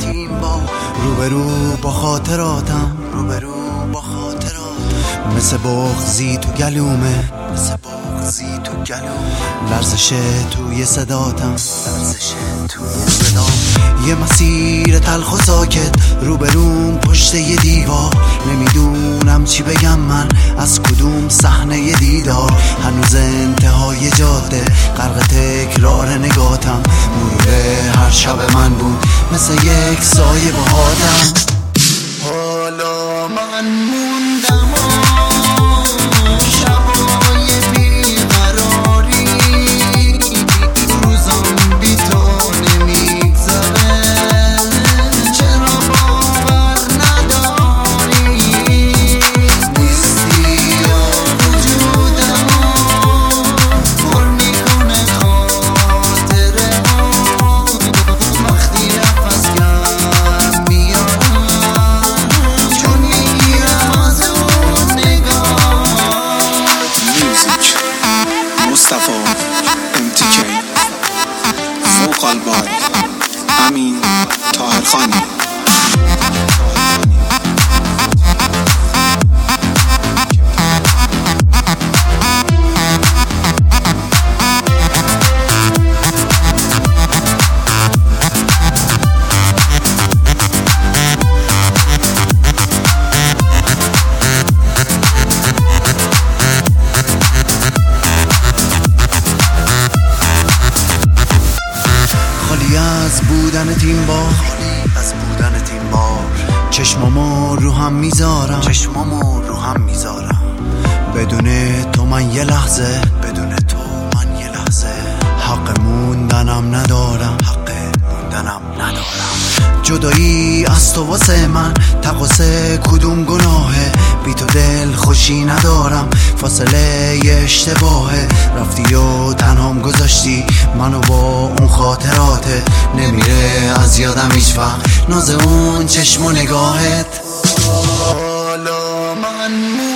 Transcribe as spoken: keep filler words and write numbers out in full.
تیم با روبرو با خاطراتم، روبرو با خاطراتم، مثل بغضی تو گلومه، مثل بغضی تو گلومه، لرزش توی صداتم، لرزش توی صدام، یه مسیر تلخ و ساکت روبروم پشت یه دیوار، نمیدونم چی بگم من از کدوم صحنه دیدار، هنوز انتهای جاده غرق تکرار نگاتم، مرور هر شب من بود مثل یک سایه باهاتم. حالا من موندم مصطفی ام تی کی فوق البال امین طاهرخانی. از بودن تیم با از بودن تیم بار چشمامو رو هم میذارم، چشمامو رو هم میذارم، بدون تو من یه لحظه، بدون تو من یه لحظه حق موندنم ندارم، حق موندنم ندارم، جدایی از تو واسه من تقاصه کدوم گناهه، بی تو دل خوشی ندارم، فاصله یه اشتباهه، رفتی و تنهام گذاشتی منو با اون خاطراته، نمیره از یادم هیچ وقت ناز اون چشم و نگاهت. حالا من